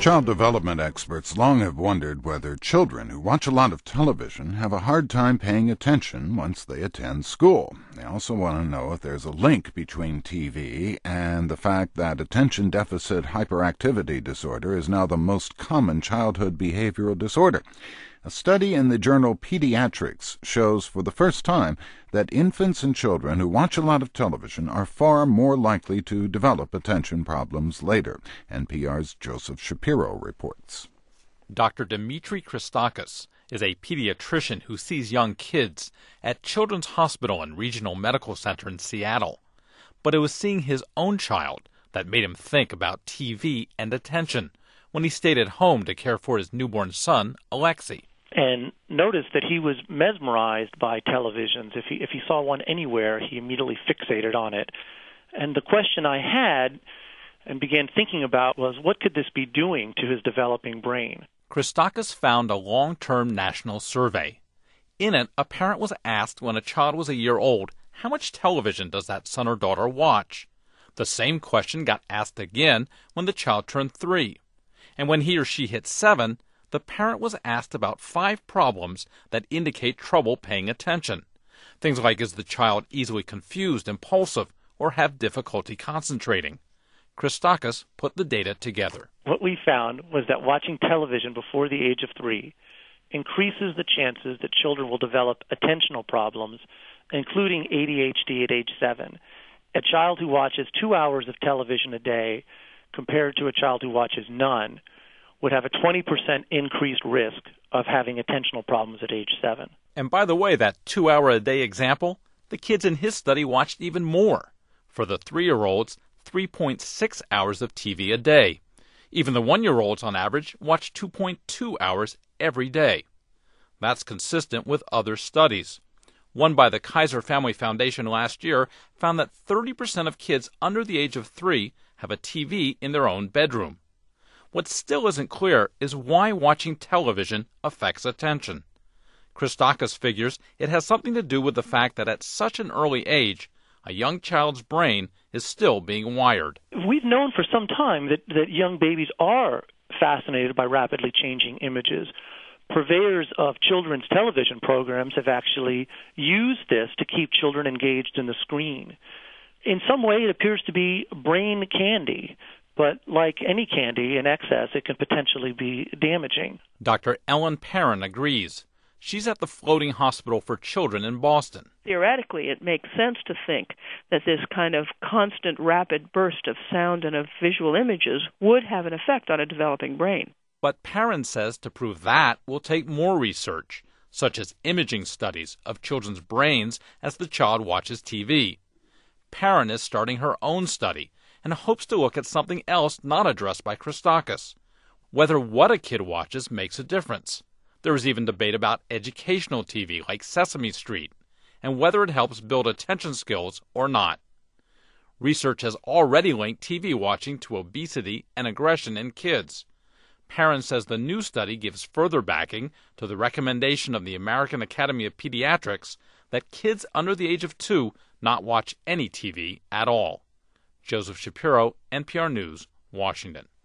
Child development experts long have wondered whether children who watch a lot of television have a hard time paying attention once they attend school. They also want to know if there's a link between TV and the fact that attention deficit hyperactivity disorder is now the most common childhood behavioral disorder. A study in the journal Pediatrics shows for the first time that infants and children who watch a lot of television are far more likely to develop attention problems later. NPR's Joseph Shapiro reports. Dr. Dimitri Christakis is a pediatrician who sees young kids at Children's Hospital and Regional Medical Center in Seattle. But it was seeing his own child that made him think about TV and attention when he stayed at home to care for his newborn son, Alexei. And noticed that he was mesmerized by televisions. If he saw one anywhere, he immediately fixated on it. And the question I had and began thinking about was, what could this be doing to his developing brain? Christakis found a long-term national survey. In it, a parent was asked when a child was a year old, how much television does that son or daughter watch? The same question got asked again when the child turned 3. And when he or she hit 7, the parent was asked about 5 problems that indicate trouble paying attention. Things like, is the child easily confused, impulsive, or have difficulty concentrating? Christakis put the data together. What we found was that watching television before the age of 3 increases the chances that children will develop attentional problems, including ADHD at age 7. A child who watches 2 hours of television a day compared to a child who watches none would have a 20% increased risk of having attentional problems at age 7. And by the way, that 2-hour-a-day example, the kids in his study watched even more. For the 3-year-olds, 3.6 hours of TV a day. Even the 1-year-olds, on average, watch 2.2 hours every day. That's consistent with other studies. One by the Kaiser Family Foundation last year found that 30% of kids under the age of 3 have a TV in their own bedroom. What still isn't clear is why watching television affects attention. Christakis figures it has something to do with the fact that at such an early age, a young child's brain is still being wired. We've known for some time that young babies are fascinated by rapidly changing images. Purveyors of children's television programs have actually used this to keep children engaged in the screen. In some way, it appears to be brain candy. But like any candy, in excess, it can potentially be damaging. Dr. Ellen Perrin agrees. She's at the Floating Hospital for Children in Boston. Theoretically, it makes sense to think that this kind of constant rapid burst of sound and of visual images would have an effect on a developing brain. But Perrin says to prove that will take more research, such as imaging studies of children's brains as the child watches TV. Perrin is starting her own study and hopes to look at something else not addressed by Christakis, whether what a kid watches makes a difference. There is even debate about educational TV like Sesame Street, and whether it helps build attention skills or not. Research has already linked TV watching to obesity and aggression in kids. Perrin says the new study gives further backing to the recommendation of the American Academy of Pediatrics that kids under the age of 2 not watch any TV at all. Joseph Shapiro, NPR News, Washington.